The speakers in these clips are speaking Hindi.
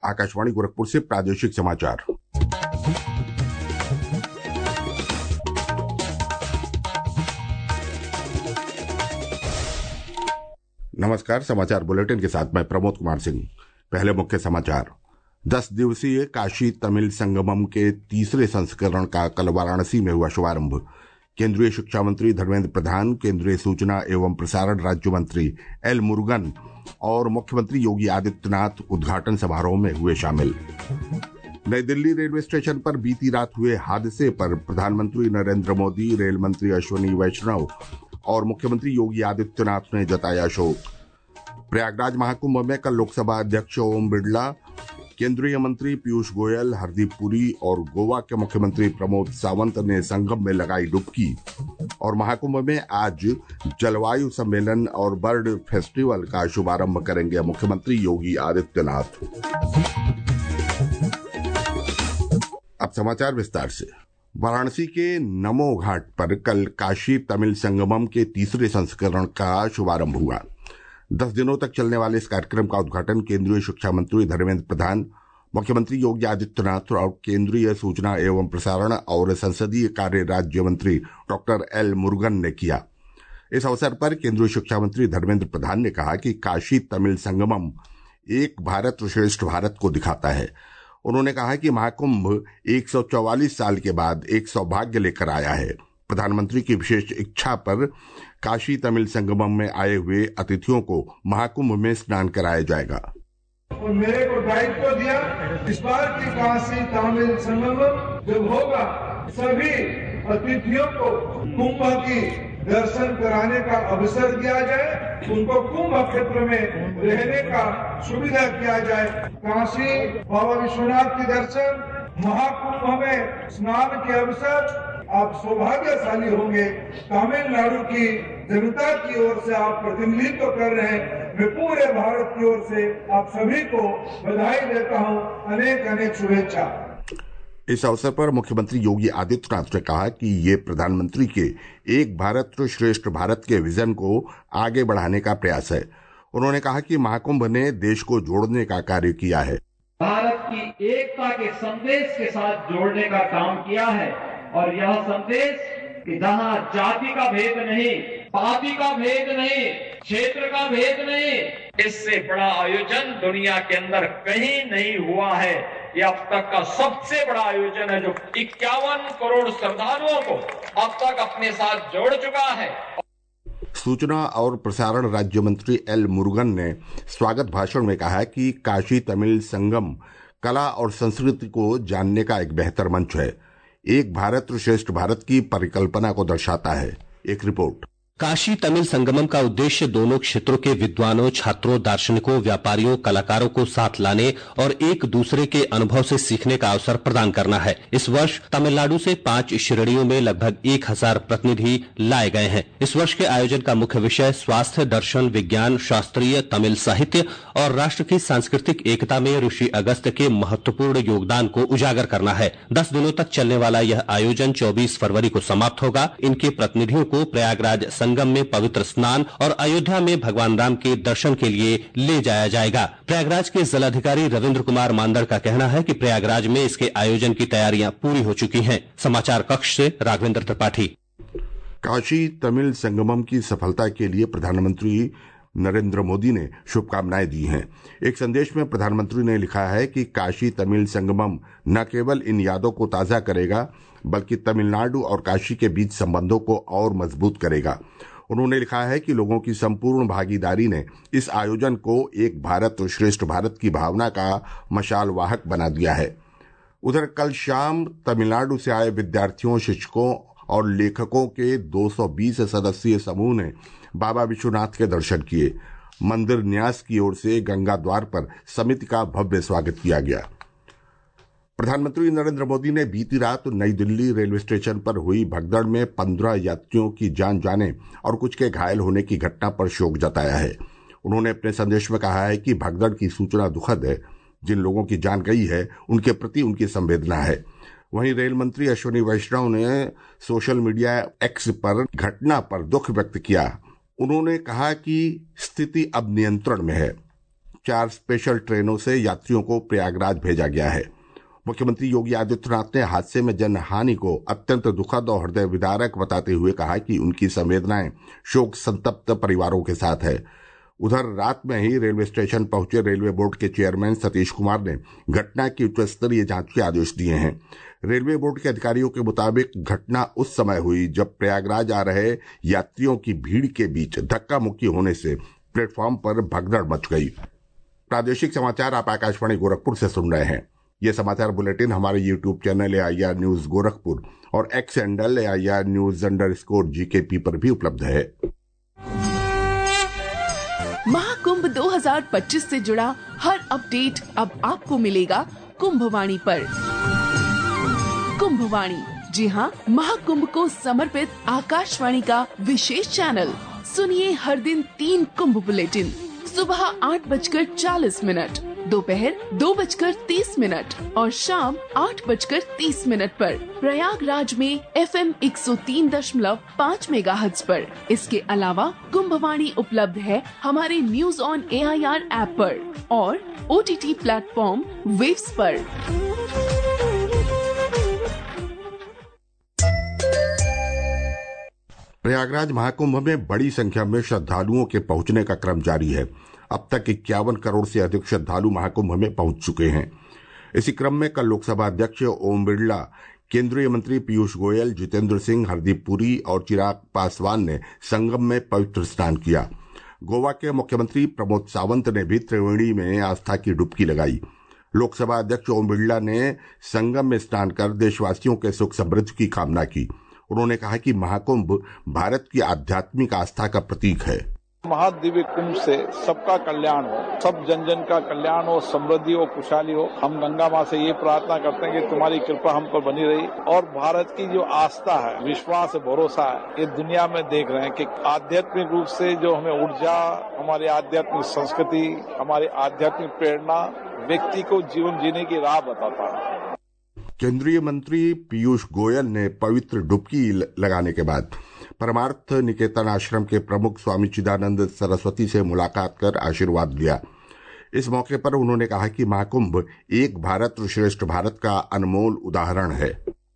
आकाशवाणी गोरखपुर से प्रादेशिक समाचार। नमस्कार। समाचार बुलेटिन के साथ मैं प्रमोद कुमार सिंह। पहले मुख्य समाचार। 10 दिवसीय काशी तमिल संगमम के तीसरे संस्करण का कल वाराणसी में हुआ शुभारंभ। केंद्रीय शिक्षा मंत्री धर्मेंद्र प्रधान, केंद्रीय सूचना एवं प्रसारण राज्य मंत्री एल मुरुगन और मुख्यमंत्री योगी आदित्यनाथ उद्घाटन समारोह में हुए शामिल। नई दिल्ली रेलवे स्टेशन पर बीती रात हुए हादसे पर प्रधानमंत्री नरेंद्र मोदी, रेल मंत्री अश्विनी वैष्णव और मुख्यमंत्री योगी आदित्यनाथ ने जताया शोक। प्रयागराज महाकुंभ में कल लोकसभा अध्यक्ष ओम बिरला, केंद्रीय मंत्री पीयूष गोयल, हरदीप पुरी और गोवा के मुख्यमंत्री प्रमोद सावंत ने संगम में लगाई डुबकी। और महाकुंभ में आज जलवायु सम्मेलन और बर्ड फेस्टिवल का शुभारंभ करेंगे मुख्यमंत्री योगी आदित्यनाथ। अब समाचार विस्तार से। वाराणसी के नमो घाट पर कल काशी तमिल संगमम के तीसरे संस्करण का शुभारंभ हुआ। 10 दिनों तक चलने वाले इस कार्यक्रम का उद्घाटन केंद्रीय शिक्षा मंत्री धर्मेंद्र प्रधान, मुख्यमंत्री योगी आदित्यनाथ और केंद्रीय सूचना एवं प्रसारण और संसदीय कार्य राज्य मंत्री डॉक्टर एल मुरुगन ने किया। इस अवसर पर केंद्रीय शिक्षा मंत्री धर्मेंद्र प्रधान ने कहा कि काशी तमिल संगमम एक भारत श्रेष्ठ भारत को दिखाता है। उन्होंने कहा कि महाकुंभ 144 साल के बाद एक सौभाग्य लेकर आया है। प्रधानमंत्री की विशेष इच्छा पर काशी तमिल संगमम में आए हुए अतिथियों को महाकुंभ में स्नान कराया जाएगा। और मेरे को दायित्व दिया, इस बार की काशी तमिल संगमम जब होगा सभी अतिथियों को कुंभ की दर्शन कराने का अवसर दिया जाए, उनको कुंभ क्षेत्र में रहने का सुविधा किया जाए। काशी बाबा विश्वनाथ के दर्शन, महाकुंभ में स्नान के अवसर, आप सौभाग्यशाली होंगे। तमिलनाडु की जनता की ओर से आप प्रतिनिधित्व कर रहे हैं। मैं पूरे भारत की ओर से आप सभी को बधाई देता हूं। अनेक अनेक शुभेच्छा। इस अवसर पर मुख्यमंत्री योगी आदित्यनाथ ने कहा कि ये प्रधानमंत्री के एक भारत श्रेष्ठ भारत के विजन को आगे बढ़ाने का प्रयास है। उन्होंने कहा कि महाकुंभ ने देश को जोड़ने का कार्य किया है, भारत की एकता के संदेश के साथ जोड़ने का काम किया है। और यह संदेश कि जहां जाति का भेद नहीं, पार्टी का भेद नहीं, क्षेत्र का भेद नहीं, इससे बड़ा आयोजन दुनिया के अंदर कहीं नहीं हुआ है। यह अब तक का सबसे बड़ा आयोजन है जो 51 करोड़ श्रद्धालुओं को अब तक अपने साथ जोड़ चुका है। सूचना और प्रसारण राज्य मंत्री एल मुरुगन ने स्वागत भाषण में कहा कि काशी तमिल संगम कला और संस्कृति को जानने का एक बेहतर मंच है। एक भारत श्रेष्ठ भारत की परिकल्पना को दर्शाता है। एक रिपोर्ट। काशी तमिल संगमम का उद्देश्य दोनों क्षेत्रों के विद्वानों, छात्रों, दार्शनिकों, व्यापारियों, कलाकारों को साथ लाने और एक दूसरे के अनुभव से सीखने का अवसर प्रदान करना है। इस वर्ष तमिलनाडु से 5 श्रेणियों में लगभग 1000 प्रतिनिधि लाए गए हैं। इस वर्ष के आयोजन का मुख्य विषय स्वास्थ्य, दर्शन, विज्ञान, शास्त्रीय तमिल साहित्य और राष्ट्र की सांस्कृतिक एकता में ऋषि अगस्त्य के महत्वपूर्ण योगदान को उजागर करना है। 10 दिनों तक चलने वाला यह आयोजन 24 फरवरी को समाप्त होगा। इनके प्रतिनिधियों को प्रयागराज संगम में पवित्र स्नान और अयोध्या में भगवान राम के दर्शन के लिए ले जाया जाएगा। प्रयागराज के जिलाधिकारी रविंद्र कुमार मांदड़ का कहना है कि प्रयागराज में इसके आयोजन की तैयारियां पूरी हो चुकी हैं। समाचार कक्ष से राघवेंद्र त्रिपाठी। काशी तमिल संगमम की सफलता के लिए प्रधानमंत्री नरेंद्र मोदी ने शुभकामनाएं दी हैं। एक संदेश में प्रधानमंत्री ने लिखा है कि काशी तमिल संगमम न केवल इन यादों को ताजा करेगा बल्कि तमिलनाडु और काशी के बीच संबंधों को और मजबूत करेगा। उन्होंने लिखा है कि लोगों की संपूर्ण भागीदारी ने इस आयोजन को एक भारत श्रेष्ठ भारत की भावना का मशाल वाहक बना दिया है। उधर कल शाम तमिलनाडु से आए विद्यार्थियों, शिक्षकों और लेखकों के 220 सदस्यीय समूह ने बाबा विश्वनाथ के दर्शन किए। मंदिर न्यास की ओर से गंगा द्वार पर समिति का भव्य स्वागत किया गया। प्रधानमंत्री नरेंद्र मोदी ने बीती रात नई दिल्ली रेलवे स्टेशन पर हुई भगदड़ में 15 यात्रियों की जान जाने और कुछ के घायल होने की घटना पर शोक जताया है। उन्होंने अपने संदेश में कहा है कि भगदड़ की सूचना दुखद है। जिन लोगों की जान गई है उनके प्रति उनकी संवेदना है। वहीं रेल मंत्री अश्विनी वैष्णव ने सोशल मीडिया एक्स पर घटना पर दुख व्यक्त किया। उन्होंने कहा कि स्थिति अब नियंत्रण में है। 4 स्पेशल ट्रेनों से यात्रियों को प्रयागराज भेजा गया है। मुख्यमंत्री योगी आदित्यनाथ ने हादसे में जनहानि को अत्यंत दुखद और हृदय विदारक बताते हुए कहा कि उनकी संवेदनाएं शोक संतप्त परिवारों के साथ है। उधर रात में ही रेलवे स्टेशन पहुंचे रेलवे बोर्ड के चेयरमैन सतीश कुमार ने घटना की उच्च स्तरीय जांच के आदेश दिए हैं। रेलवे बोर्ड के अधिकारियों के मुताबिक घटना उस समय हुई जब प्रयागराज आ रहे यात्रियों की भीड़ के बीच धक्का मुक्की होने से प्लेटफॉर्म पर भगदड़ मच गई। प्रादेशिक समाचार आप आकाशवाणी गोरखपुर से सुन रहे हैं। ये समाचार बुलेटिन हमारे YouTube channel AIR news Gorakhpur और एक्स हैंडल AIR न्यूज_GKP पर भी उपलब्ध है। महाकुंभ 2025 से जुड़ा हर अपडेट अब आपको मिलेगा कुंभवाणी पर। कुंभवाणी, जी हाँ, महाकुंभ को समर्पित आकाशवाणी का विशेष चैनल। सुनिए हर दिन 3 कुंभ बुलेटिन, सुबह 8:40, दोपहर 2:30 और शाम 8:30 पर प्रयागराज में FM 103.5 मेगाहर्ट्ज पर। इसके अलावा कुंभवाणी उपलब्ध है हमारे न्यूज ऑन AIR ऐप पर और OTT प्लेटफॉर्म वेव्स पर। प्रयागराज महाकुंभ में बड़ी संख्या में श्रद्धालुओं के पहुंचने का क्रम जारी है। अब तक 51 करोड़ से अधिक श्रद्धालु महाकुंभ में पहुंच चुके हैं। इसी क्रम में कल लोकसभा अध्यक्ष ओम बिरला, केंद्रीय मंत्री पीयूष गोयल, जितेंद्र सिंह, हरदीप पुरी और चिराग पासवान ने संगम में पवित्र स्नान किया। गोवा के मुख्यमंत्री प्रमोद सावंत ने भी त्रिवेणी में आस्था की डुबकी लगाई। लोकसभा अध्यक्ष ओम बिरला ने संगम में स्नान कर देशवासियों के सुख समृद्धि की कामना की। उन्होंने कहा कि महाकुंभ भारत की आध्यात्मिक आस्था का प्रतीक है। महादिव्य कुंभ से सबका कल्याण हो, सब जन जन का कल्याण हो, समृद्धि हो, खुशहाली हो। हम गंगा माँ से ये प्रार्थना करते हैं कि तुम्हारी कृपा हम पर बनी रही। और भारत की जो आस्था है, विश्वास है, भरोसा है, ये दुनिया में देख रहे हैं कि आध्यात्मिक रूप से जो हमें ऊर्जा, हमारी आध्यात्मिक संस्कृति, हमारी आध्यात्मिक प्रेरणा व्यक्ति को जीवन जीने की राह बताता है। केंद्रीय मंत्री पीयूष गोयल ने पवित्र डुबकी लगाने के बाद परमार्थ निकेतन आश्रम के प्रमुख स्वामी चिदानंद सरस्वती से मुलाकात कर आशीर्वाद लिया। इस मौके पर उन्होंने कहा कि महाकुंभ एक भारत श्रेष्ठ भारत का अनमोल उदाहरण है।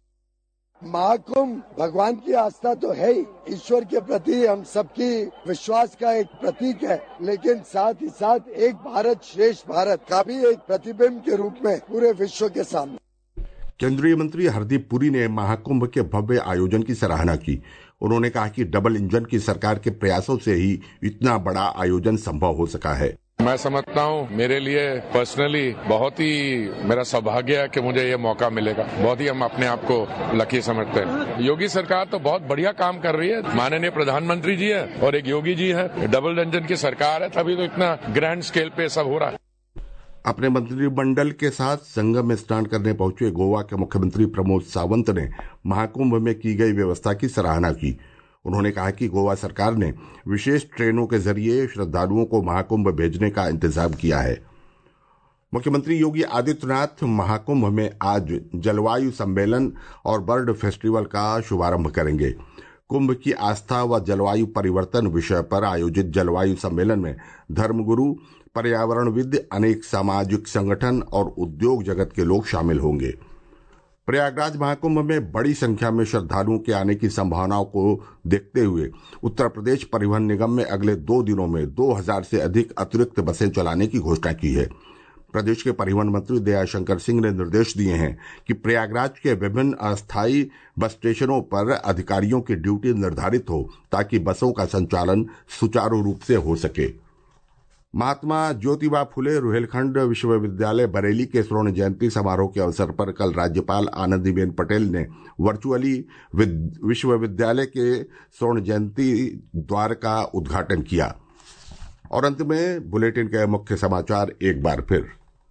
महाकुंभ भगवान की आस्था तो है ही, ईश्वर के प्रति हम सबकी विश्वास का एक प्रतीक है, लेकिन साथ ही साथ एक भारत श्रेष्ठ भारत का भी एक प्रतिबिंब के रूप में पूरे विश्व के सामने। केंद्रीय मंत्री हरदीप पुरी ने महाकुंभ के भव्य आयोजन की सराहना की। उन्होंने कहा कि डबल इंजन की सरकार के प्रयासों से ही इतना बड़ा आयोजन संभव हो सका है। मैं समझता हूँ मेरे लिए पर्सनली बहुत ही मेरा सौभाग्य है कि मुझे ये मौका मिलेगा। बहुत ही हम अपने आप को लकी समझते हैं। योगी सरकार तो बहुत बढ़िया काम कर रही है। माननीय प्रधानमंत्री जी है और एक योगी जी है, डबल इंजन की सरकार है, तभी तो इतना ग्रैंड स्केल पे सब हो रहा है। अपने मंत्रिमंडल के साथ संगम में स्नान करने पहुंचे गोवा के मुख्यमंत्री प्रमोद सावंत ने महाकुंभ में की गई व्यवस्था की सराहना की। उन्होंने कहा कि गोवा सरकार ने विशेष ट्रेनों के जरिए श्रद्धालुओं को महाकुंभ भेजने का इंतजाम किया है। मुख्यमंत्री योगी आदित्यनाथ महाकुंभ में आज जलवायु सम्मेलन और बर्ड फेस्टिवल का शुभारंभ करेंगे। कुंभ की आस्था व जलवायु परिवर्तन विषय पर आयोजित जलवायु सम्मेलन में धर्मगुरु, पर्यावरणविद, अनेक सामाजिक संगठन और उद्योग जगत के लोग शामिल होंगे। प्रयागराज महाकुंभ में बड़ी संख्या में श्रद्धालुओं के आने की संभावनाओं को देखते हुए उत्तर प्रदेश परिवहन निगम में अगले 2 दिनों में 2000 से अधिक अतिरिक्त बसें चलाने की घोषणा की है। प्रदेश के परिवहन मंत्री दयाशंकर सिंह ने निर्देश दिए हैं कि प्रयागराज के विभिन्न अस्थायी बस स्टेशनों पर अधिकारियों की ड्यूटी निर्धारित हो ताकि बसों का संचालन सुचारू रूप से हो सके। महात्मा ज्योतिबा फुले रुहेलखंड विश्वविद्यालय बरेली के स्वर्ण जयंती समारोह के अवसर पर कल राज्यपाल आनंदीबेन पटेल ने वर्चुअली विश्वविद्यालय के स्वर्ण जयंती द्वार का उद्घाटन किया। और अंत में बुलेटिन के मुख्य समाचार एक बार फिर।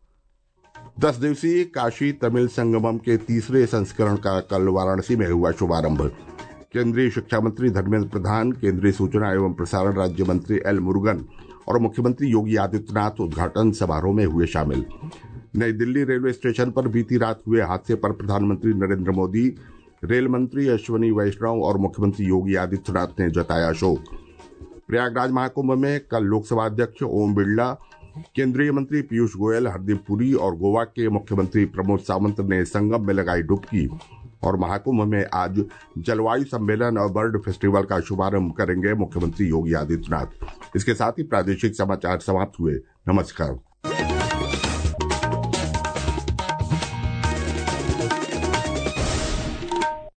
10 दिवसीय काशी तमिल संगमम के तीसरे संस्करण का कल वाराणसी में हुआ शुभारंभ। केंद्रीय शिक्षा मंत्री धर्मेंद्र प्रधान, केंद्रीय सूचना एवं प्रसारण राज्य मंत्री एल मुरुगन और मुख्यमंत्री योगी आदित्यनाथ उद्घाटन समारोह में हुए शामिल। नई दिल्ली रेलवे स्टेशन पर बीती रात हुए हादसे पर प्रधानमंत्री नरेंद्र मोदी, रेल मंत्री अश्वनी वैष्णव और मुख्यमंत्री योगी आदित्यनाथ ने जताया शोक। प्रयागराज महाकुंभ में कल लोकसभा अध्यक्ष ओम बिरला, केंद्रीय मंत्री पीयूष गोयल, हरदीप पुरी और गोवा के मुख्यमंत्री प्रमोद सावंत ने संगम में लगाई डुबकी और महाकुंभ में आज जलवायु सम्मेलन और बर्ड फेस्टिवल का शुभारंभ करेंगे मुख्यमंत्री योगी आदित्यनाथ। इसके साथ ही प्रादेशिक समाचार समाप्त हुए। नमस्कार।